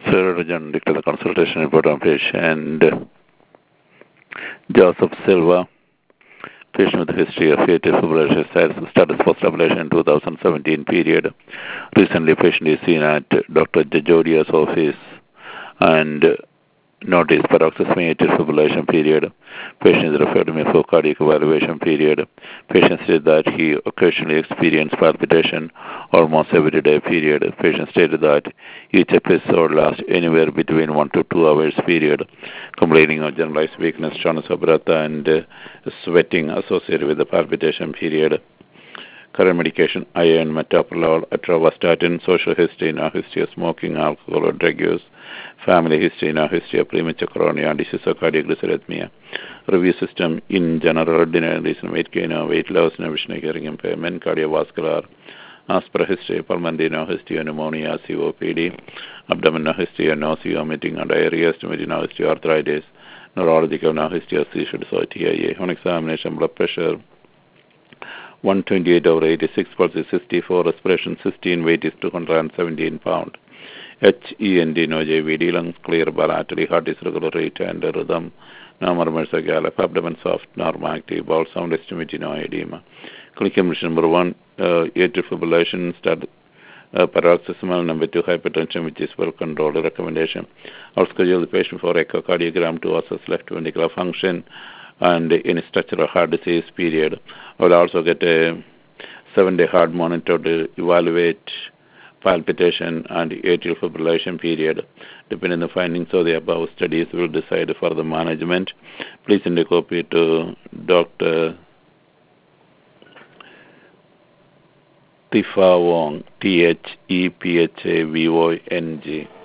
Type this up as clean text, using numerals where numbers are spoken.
Third John declared the consultation report on patient Joseph Silva, patient with a history of atrial fibrillation status post-ablation in 2017 period. Recently, patient is seen at Dr. Jajodia's office and noticed paroxysmal atrial fibrillation period. Patient is referred to me for cardiac evaluation period. Patient said that he occasionally experienced palpitation almost every day period. Patient stated that each episode lasts anywhere between 1 to 2 hours period, complaining of generalized weakness, shortness of breath, and sweating associated with the palpitation period. Current medication, iron, metoprolol, atorvastatin, social history, no history of smoking, alcohol, or drug use, family history, no history of premature coronary disease or cardiac dysarrhythmia. Review system in general, ordinary reason, weight gain, weight loss, no vision, hearing impairment, cardiovascular, aspira history, pulmonary, no history of pneumonia, COPD, abdominal history of nausea, vomiting, or diarrhea, stomach, no history of arthritis, neurological, no history of seizures or TIA. On examination, blood pressure 128/86, pulse is 64, respiration 16, weight is 217 pounds. HEND, no JVD, lungs clear bilaterally, heart is regular rate and rhythm, no murmurs or gallop, abdomen soft, normal active, bowel sound estimate, no edema. Clinical mission number 1, atrial fibrillation, paroxysmal, number 2, hypertension, which is well controlled. Recommendation: I'll schedule the patient for echocardiogram to assess left ventricular function and any structural heart disease period. I will also get a 7-day heart monitor to evaluate palpitation and atrial fibrillation period. Depending on the findings of the above studies, we will decide for the management. Please send a copy to Dr. Thephavong, THEPHAVONG.